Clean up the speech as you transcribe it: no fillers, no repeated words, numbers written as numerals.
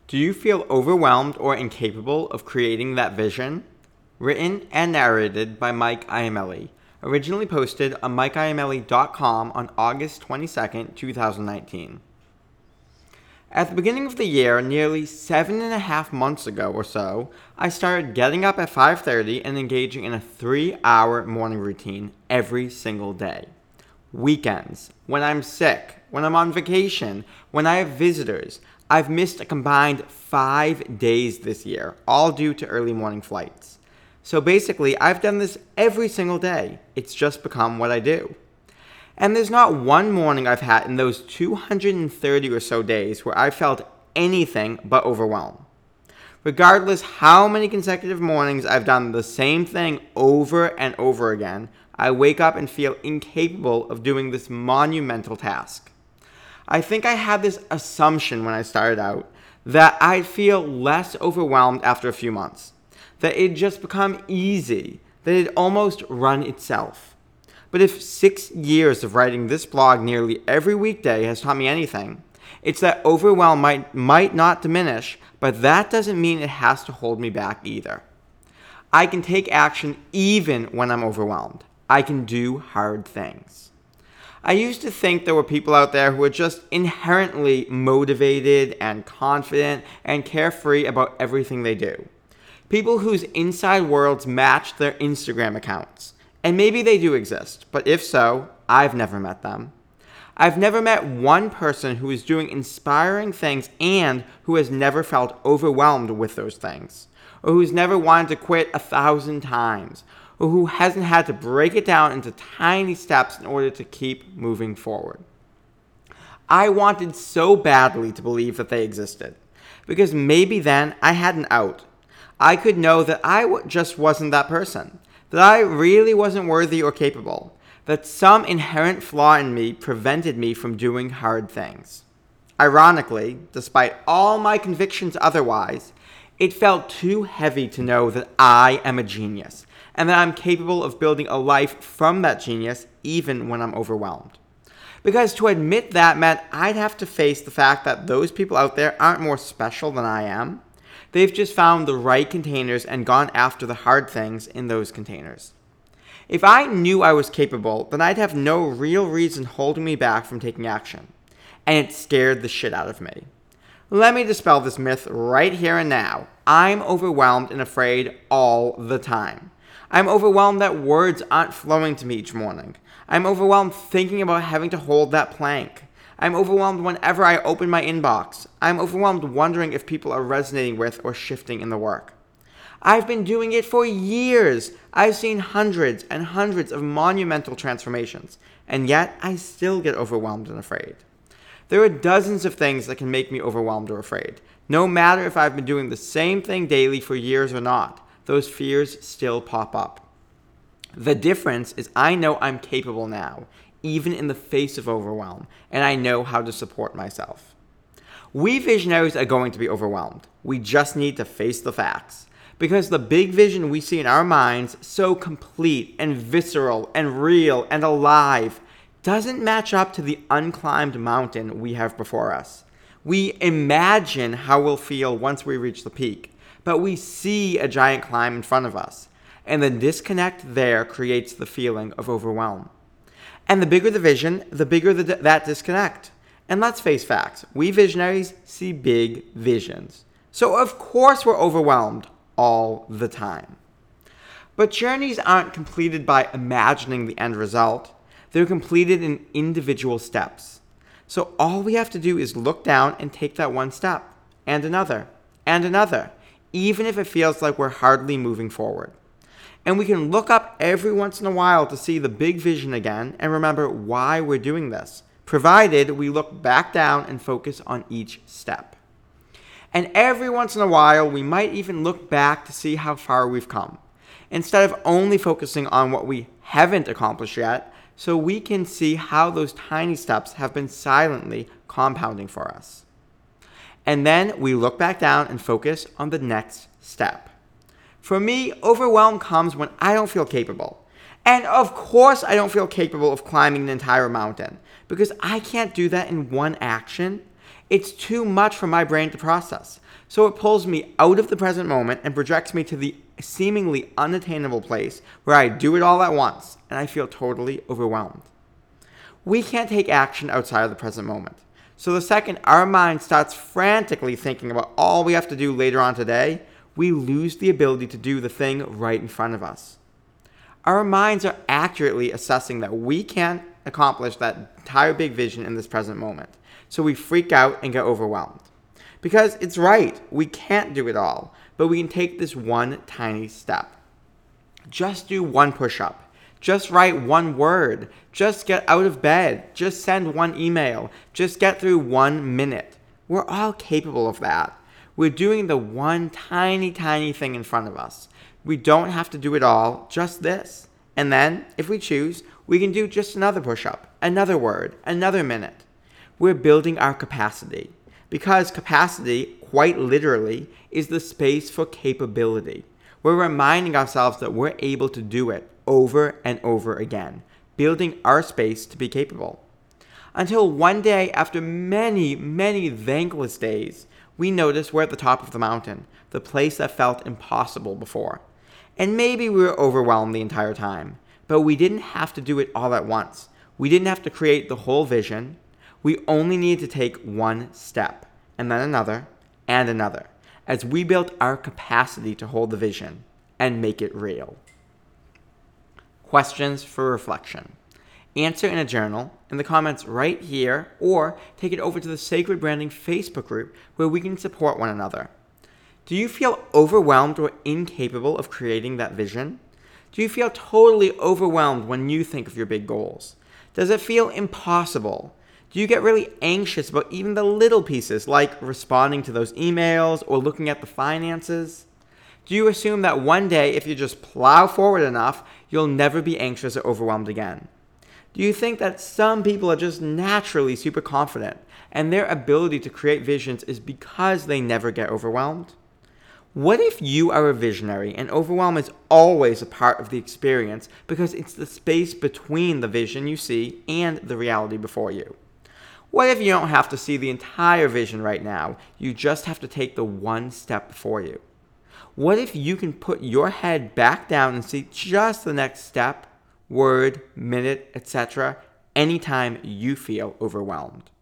Do you feel overwhelmed or incapable of creating that vision? Written and narrated by Mike Iamelli. Originally posted on MikeIamelli.com on August 22nd, 2019. At the beginning of the year, nearly 7.5 months ago or so, I started getting up at 5:30 and engaging in a 3-hour morning routine every single day. Weekends, when I'm sick, when I'm on vacation, when I have visitors, I've missed a combined 5 days this year, all due to early morning flights. So basically, I've done this every single day. It's just become what I do. And there's not one morning I've had in those 230 or so days where I felt anything but overwhelmed. Regardless how many consecutive mornings I've done the same thing over and over again, I wake up and feel incapable of doing this monumental task. I think I had this assumption when I started out that I'd feel less overwhelmed after a few months, that it'd just become easy, that it'd almost run itself. But if 6 years of writing this blog nearly every weekday has taught me anything, it's that overwhelm might not diminish, but that doesn't mean it has to hold me back either. I can take action even when I'm overwhelmed. I can do hard things. I used to think there were people out there who were just inherently motivated and confident and carefree about everything they do. People whose inside worlds matched their Instagram accounts. And maybe they do exist, but if so, I've never met them. I've never met one person who is doing inspiring things and who has never felt overwhelmed with those things, or who's never wanted to quit 1,000 times, or who hasn't had to break it down into tiny steps in order to keep moving forward. I wanted so badly to believe that they existed, because maybe then I had an out. I could know that I just wasn't that person, that I really wasn't worthy or capable, that some inherent flaw in me prevented me from doing hard things. Ironically, despite all my convictions otherwise, it felt too heavy to know that I am a genius, and that I'm capable of building a life from that genius even when I'm overwhelmed. Because to admit that meant I'd have to face the fact that those people out there aren't more special than I am. They've just found the right containers and gone after the hard things in those containers. If I knew I was capable, then I'd have no real reason holding me back from taking action. And it scared the shit out of me. Let me dispel this myth right here and now. I'm overwhelmed and afraid all the time. I'm overwhelmed that words aren't flowing to me each morning. I'm overwhelmed thinking about having to hold that plank. I'm overwhelmed whenever I open my inbox. I'm overwhelmed wondering if people are resonating with or shifting in the work. I've been doing it for years. I've seen hundreds and hundreds of monumental transformations, and yet I still get overwhelmed and afraid. There are dozens of things that can make me overwhelmed or afraid. No matter if I've been doing the same thing daily for years or not, those fears still pop up. The difference is I know I'm capable now, even in the face of overwhelm, and I know how to support myself. We visionaries are going to be overwhelmed. We just need to face the facts. Because the big vision we see in our minds, so complete and visceral and real and alive, doesn't match up to the unclimbed mountain we have before us. We imagine how we'll feel once we reach the peak, but we see a giant climb in front of us, and the disconnect there creates the feeling of overwhelm. And the bigger the vision, the bigger that disconnect. And let's face facts, we visionaries see big visions. So of course we're overwhelmed all the time. But journeys aren't completed by imagining the end result. They're completed in individual steps. So all we have to do is look down and take that one step, and another, even if it feels like we're hardly moving forward. And we can look up every once in a while to see the big vision again and remember why we're doing this, provided we look back down and focus on each step. And every once in a while, we might even look back to see how far we've come, instead of only focusing on what we haven't accomplished yet, so we can see how those tiny steps have been silently compounding for us. And then we look back down and focus on the next step. For me, overwhelm comes when I don't feel capable. And of course I don't feel capable of climbing an entire mountain, because I can't do that in one action. It's too much for my brain to process. So it pulls me out of the present moment and projects me to the seemingly unattainable place where I do it all at once and I feel totally overwhelmed. We can't take action outside of the present moment. So the second our mind starts frantically thinking about all we have to do later on today, we lose the ability to do the thing right in front of us. Our minds are accurately assessing that we can't accomplish that entire big vision in this present moment. So we freak out and get overwhelmed. Because it's right, we can't do it all, but we can take this one tiny step. Just do one push-up. Just write one word. Just get out of bed. Just send one email. Just get through 1 minute. We're all capable of that. We're doing the one tiny thing in front of us. We don't have to do it all, just this. And then, if we choose, we can do just another push-up, another word, another minute. We're building our capacity. Because capacity, quite literally, is the space for capability. We're reminding ourselves that we're able to do it over and over again, building our space to be capable. Until one day, after many thankless days, we notice we're at the top of the mountain, the place that felt impossible before. And maybe we were overwhelmed the entire time, but we didn't have to do it all at once. We didn't have to create the whole vision. We only needed to take one step, and then another, and another, as we built our capacity to hold the vision and make it real. Questions for reflection. Answer in a journal, in the comments right here, or take it over to the Sacred Branding Facebook group where we can support one another. Do you feel overwhelmed or incapable of creating that vision? Do you feel totally overwhelmed when you think of your big goals? Does it feel impossible? Do you get really anxious about even the little pieces like responding to those emails or looking at the finances? Do you assume that one day, if you just plow forward enough, you'll never be anxious or overwhelmed again? Do you think that some people are just naturally super confident and their ability to create visions is because they never get overwhelmed? What if you are a visionary and overwhelm is always a part of the experience because it's the space between the vision you see and the reality before you? What if you don't have to see the entire vision right now? You just have to take the one step before you. What if you can put your head back down and see just the next step, word, minute, etc., anytime you feel overwhelmed?